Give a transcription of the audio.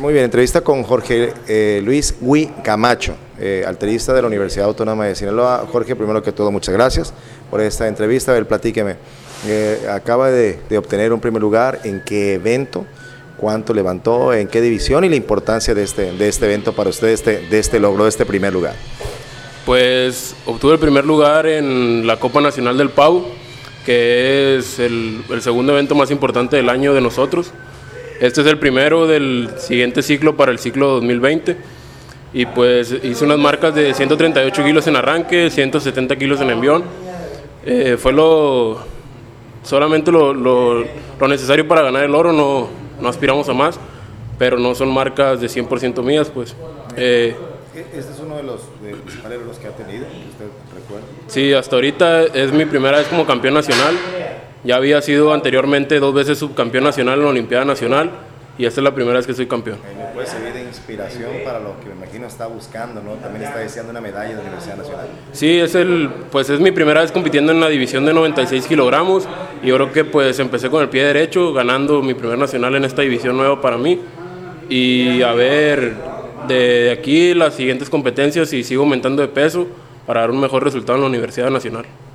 Muy bien, entrevista con Jorge Luis Gui Camacho, halterista de la Universidad Autónoma de Sinaloa. Jorge, primero que todo, muchas gracias por esta entrevista. A ver, platíqueme. Acaba de obtener un primer lugar. ¿En qué evento? ¿Cuánto levantó? ¿En qué división? Y la importancia de este evento para usted, de este logro, de este primer lugar. Pues obtuve el primer lugar en la Copa Nacional del Pau, que es el segundo evento más importante del año de nosotros. Este es el primero del siguiente ciclo para el ciclo 2020 y pues hice unas marcas de 138 kilos en arranque, 170 kilos en envión. Fue solamente lo necesario para ganar el oro, no aspiramos a más, pero no son marcas de 100% mías, pues. ¿Este es uno de los principales logros que ha tenido, que usted recuerda? Sí, hasta ahorita es mi primera vez como campeón nacional. Ya había sido anteriormente 2 veces subcampeón nacional en la Olimpiada Nacional y esta es la primera vez que soy campeón. ¿Me puede servir de inspiración para lo que me imagino está buscando, ¿no? También está deseando una medalla de la Universidad Nacional. Sí, es mi primera vez compitiendo en la división de 96 kilogramos y yo creo que pues empecé con el pie derecho, ganando mi primer nacional en esta división nueva para mí y a ver de aquí las siguientes competencias y sigo aumentando de peso para dar un mejor resultado en la Universidad Nacional.